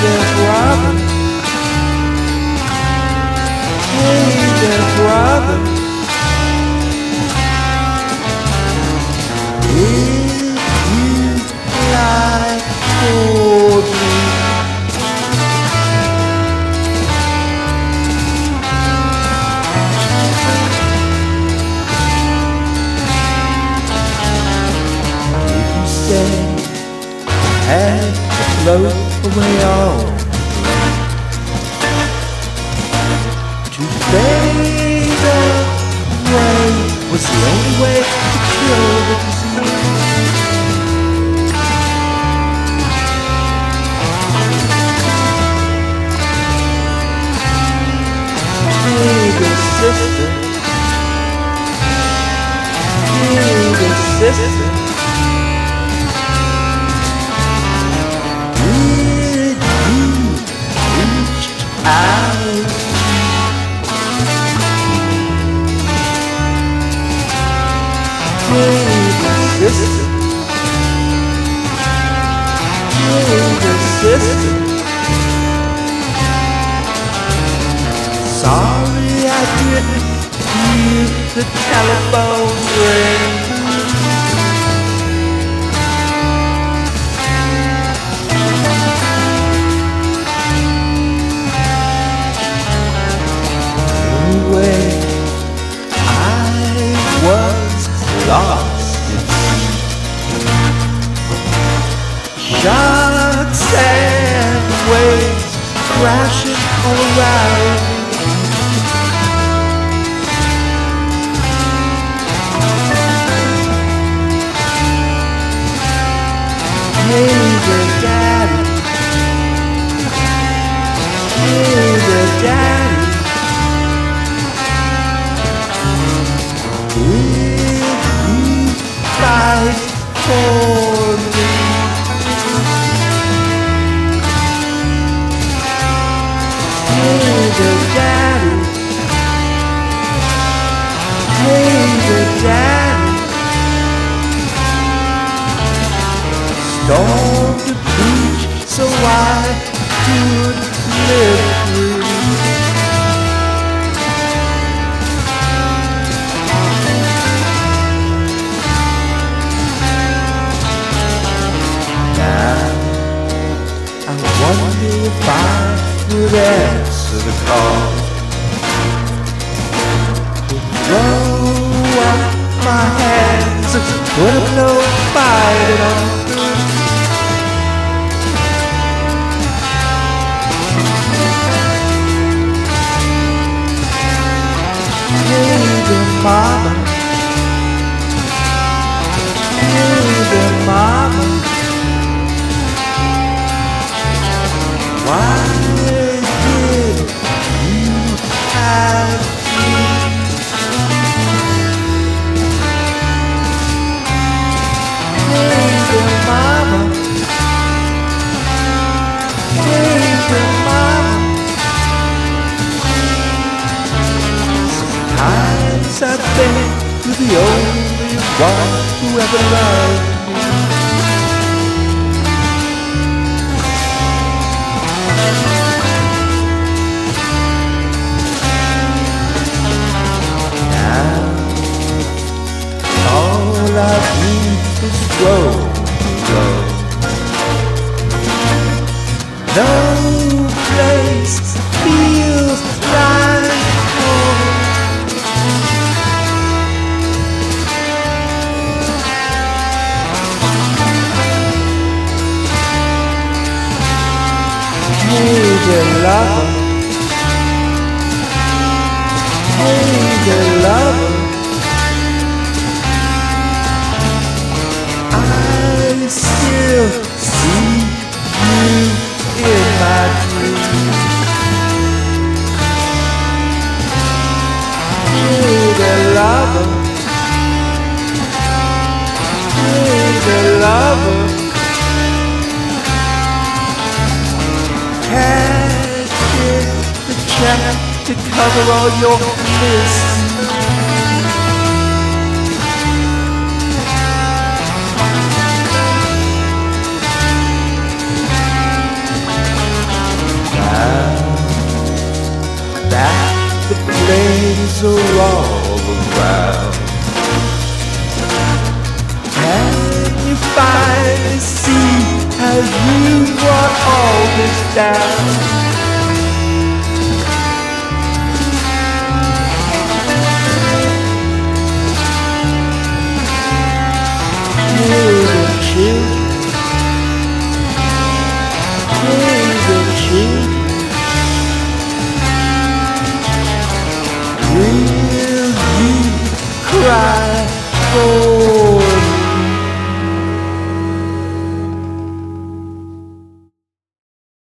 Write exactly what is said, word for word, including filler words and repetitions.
there, brother. Hey there, brother. If you lie for me, if you say I had to float away on to fade away was the only way to kill the disease. Baby sister, baby sister, did you reach out? Baby sister, baby sister, sorry I didn't hear the telephone ring. Anyway, I was lost at sea. Sharks and waves crashing all around me. Hey there, daddy. Hey there, daddy. Will you fight for me? Hey there, daddy. Hey there, daddy. Storm the beach so I could live free. Now I wonder if I would answer the call, would throw up my hands and put up no fight at all. Hey there, mama. Hey there, mama. Why did you have me? Hey there, mama. Hey there, mama. Sometimes I think you're the only one who ever loved me. Now all I need is road to go. No place feels like home. Hey there, lover. Hey there, lover. I still see you in my dreams. Hey there, lover. Hey there, lover. Cash the check to cover all your mistakes. as you brought all this down. Children, children, children, children,